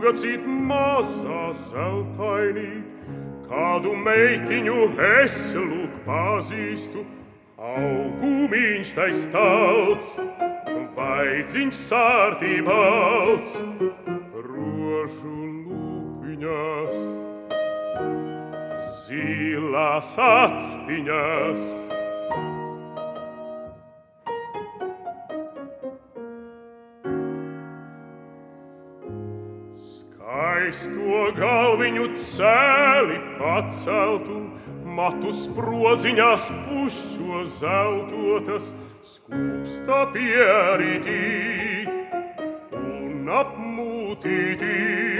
Lūgacīt mazā zeltainīt, kādu meitiņu es lūk pazīstu, augumiņš tai stalts, vaidziņš sārtī balts, rožu lūpiņās, zilās actiņās. Skaisto galviņu cēli paceltu, matu sprodziņās pušķo zeltotas, skūpsta pierītī un apmūtītī.